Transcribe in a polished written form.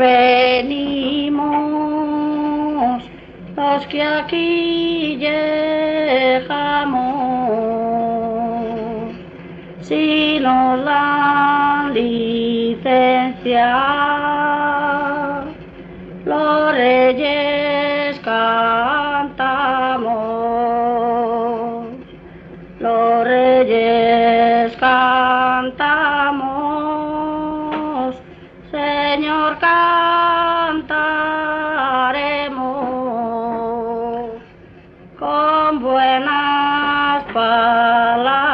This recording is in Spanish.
venimos los que aquí llegamos, si nos dan licencia, los reyes cantamos, los reyes cantamos, Señor, cantaremos con buenas palabras.